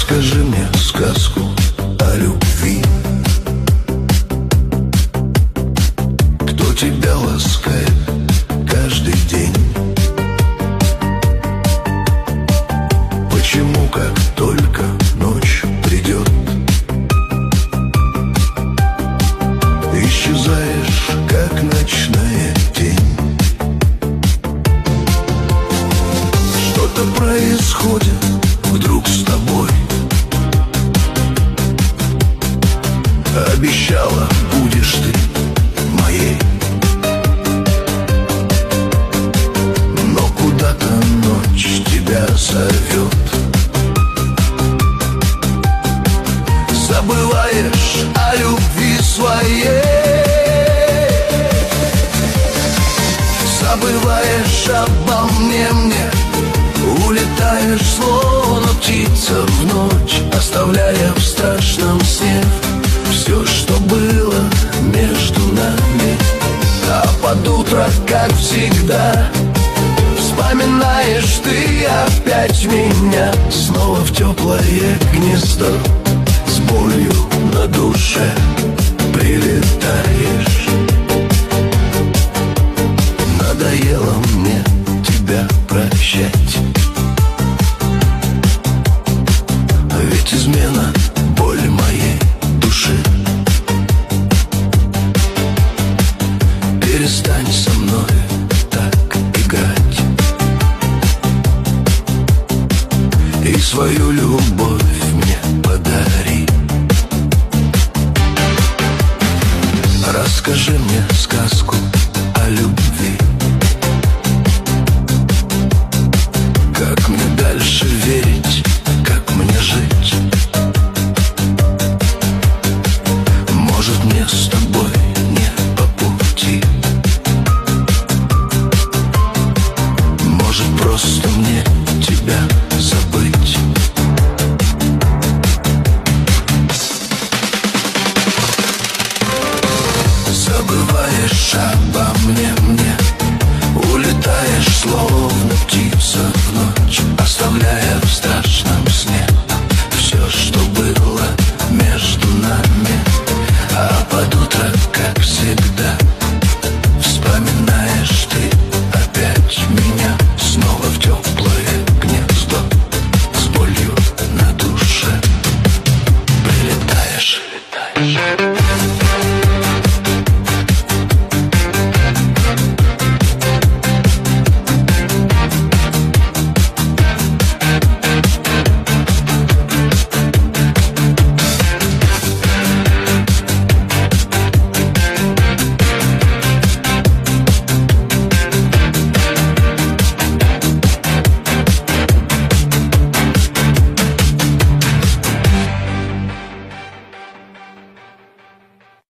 Расскажи мне сказку о любви. Кто тебя ласкает каждый день? Почему, как только ночь придет, исчезаешь, как ночная тень? Что-то происходит вдруг с тобой. Обещала, будешь ты моей, но куда-то ночь тебя зовет. Забываешь о любви своей, забываешь обо мне. Улетаешь, словно птица в ночь, оставляя в страшном сне все, что было между нами. А под утро, как всегда, вспоминаешь ты опять меня. Снова в теплое гнездо, с болью на душе прилетаешь. Надоело мне тебя прощать, ведь измена — боль моей души. Перестань со мной так играть и свою любовь мне подари. Расскажи мне сказку о любви. Как мне дальше верить, как мне жить? Может, мне с тобой не по пути? Может, просто